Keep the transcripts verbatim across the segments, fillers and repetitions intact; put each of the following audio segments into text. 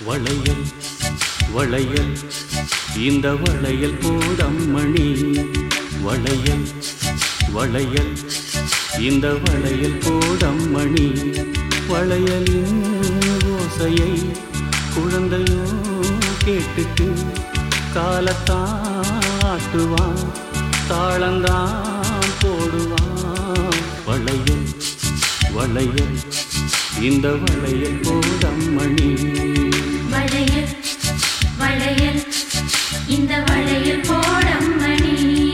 வளையல் வளையல் இந்த வளையல் போடம்மணி வளையல் வளையல் இந்த வளையல் போடம்மணி வளையலின் ஓசையை குழந்தையோ கேட்டுட்டு காலத்தாட்டுவான் தாளந்தான் போடுவான் வளையல் வளையல் இந்த வளையல் போடம்மணி வளையல் வளையல் இந்த வளையல் போடம்மணி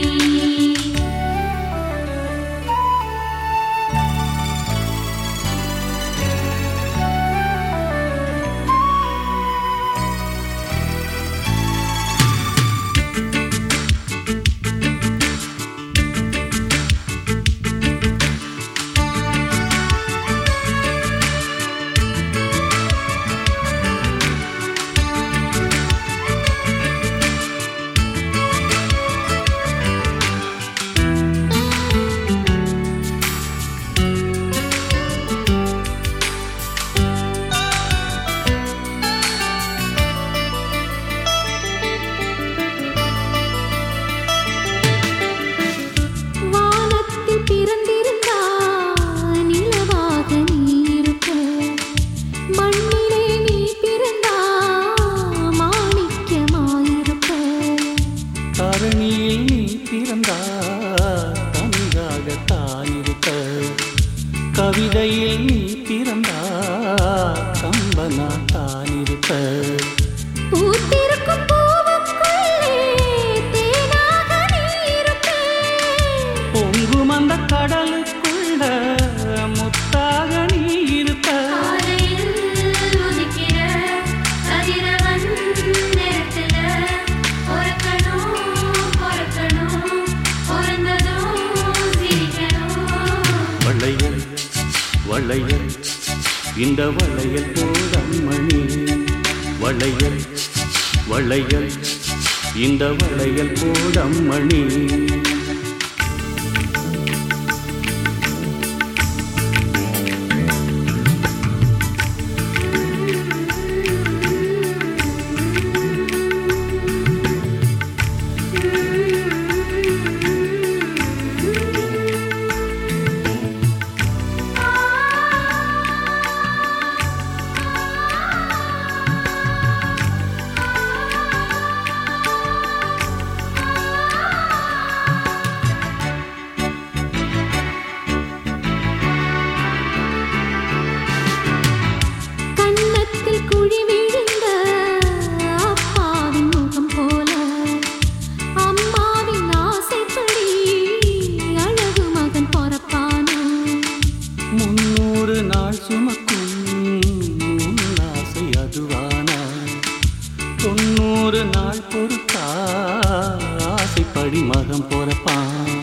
தரணியில் நீ பிறந்தார் தமிழாகத்தான் இருக்க கவிதையில் நீ பிறந்தார் கம்பனா தான் இருக்க பொங்கும் அந்த கடலுக்குள்ள முத்தாக நீ இருக்க வளையல் வளையல் இந்த வளையல் போடம்மணி வளையல் வளையல் இந்த வளையல் போடம்மணி தொண்ணூறு நாள் பொறுத்தா ஆசைப்படி மகம் பொறப்பான்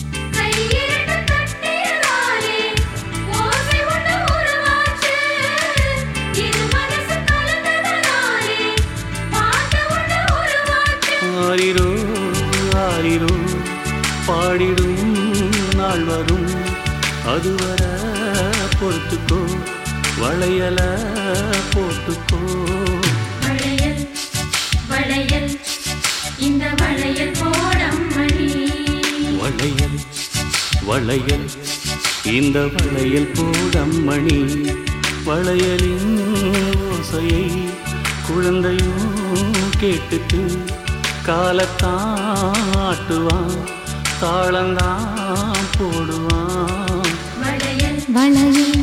ஆரிரோ ஆரிரோ பாடிடும் நாள் வரும் அதுவர பொறுத்துக்கோ வளையல போட்டுக்கோ வளையல் இந்த வளையல் போடம்மணி வளையல் வளையல் இந்த வளையல் போடம்மணி வளையலின் ஓசையை குழந்தையோ கேட்டுட்டு காலத்தாட்டுவான் தாளந்தான் போடுவான் வளையல் வளையல்